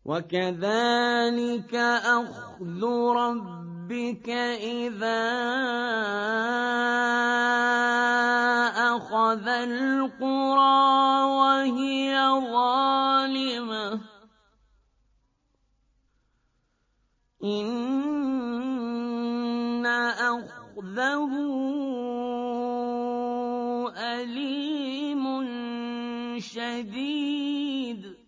وَكَذَٰلِكَ أَخْذُ رَبِّكَ إِذَا أَخَذَ الْقُرَىٰ وَهِيَ ظَالِمَةٌ ۚ إِنَّ أَخْذَهُ أَلِيمٌ شَدِيدٌ